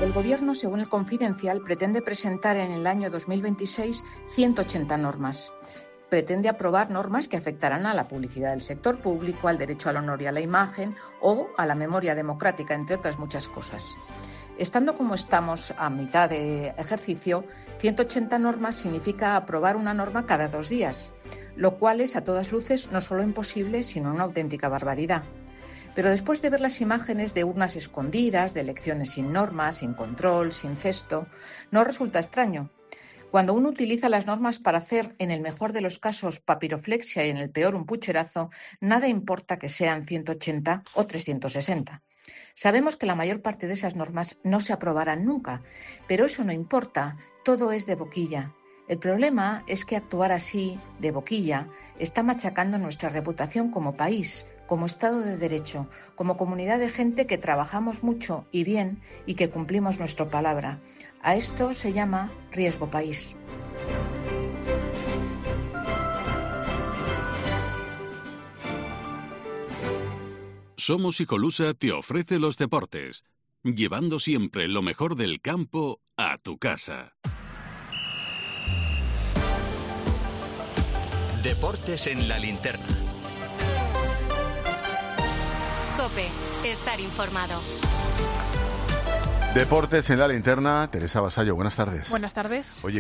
El Gobierno, según el Confidencial, pretende presentar en el año 2026 180 normas. Pretende aprobar normas que afectarán a la publicidad del sector público, al derecho al honor y a la imagen o a la memoria democrática, entre otras muchas cosas. Estando como estamos a mitad de ejercicio, 180 normas significa aprobar una norma cada 2 días, lo cual es a todas luces no solo imposible, sino una auténtica barbaridad. Pero después de ver las imágenes de urnas escondidas, de elecciones sin normas, sin control, sin cesto, no resulta extraño. Cuando uno utiliza las normas para hacer, en el mejor de los casos, papiroflexia y en el peor un pucherazo, nada importa que sean 180 o 360. Sabemos que la mayor parte de esas normas no se aprobarán nunca, pero eso no importa, todo es de boquilla. El problema es que actuar así, de boquilla, está machacando nuestra reputación como país, como Estado de Derecho, como comunidad de gente que trabajamos mucho y bien y que cumplimos nuestra palabra. A esto se llama riesgo país. Somos Icolusa te ofrece los deportes, llevando siempre lo mejor del campo a tu casa. Deportes en la linterna. COPE, estar informado. Deportes en la linterna. Teresa Vasallo, buenas tardes. Buenas tardes. Oye,